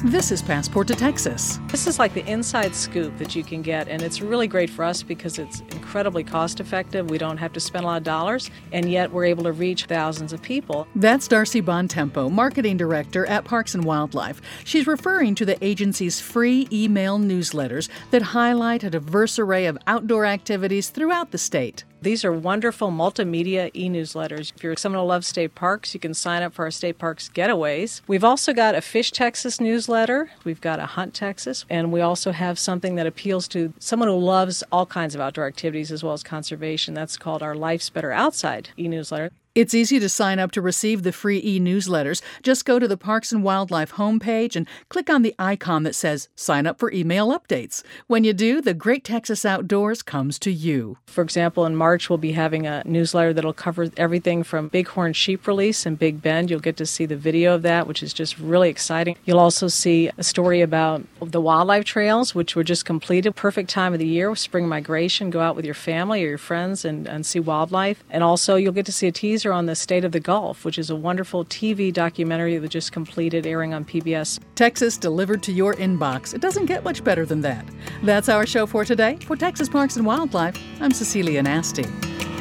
This is Passport to Texas. This is like the inside scoop that you can get, and it's really great for us because it's incredibly cost effective. We don't have to spend a lot of dollars, and yet we're able to reach thousands of people. That's Darcy Bontempo, Marketing Director at Parks and Wildlife. She's referring to the agency's free email newsletters that highlight a diverse array of outdoor activities throughout the state. These are wonderful multimedia e-newsletters. If you're someone who loves state parks, you can sign up for our State Parks Getaways. We've also got a Fish Texas newsletter. We've got a Hunt Texas. And we also have something that appeals to someone who loves all kinds of outdoor activities as well as conservation. That's called our Life's Better Outside e-newsletter. It's easy to sign up to receive the free e-newsletters. Just go to the Parks and Wildlife homepage and click on the icon that says Sign Up for Email Updates. When you do, the Great Texas Outdoors comes to you. For example, in March, we'll be having a newsletter that'll cover everything from Bighorn Sheep Release in Big Bend. You'll get to see the video of that, which is just really exciting. You'll also see a story about the wildlife trails, which were just completed. Perfect time of the year, spring migration. Go out with your family or your friends and see wildlife. And also, you'll get to see a teaser on the state of the Gulf, which is a wonderful TV documentary that just completed airing on PBS. Texas delivered to your inbox. It doesn't get much better than that. That's our show for today. For Texas Parks and Wildlife, I'm Cecilia Nasty.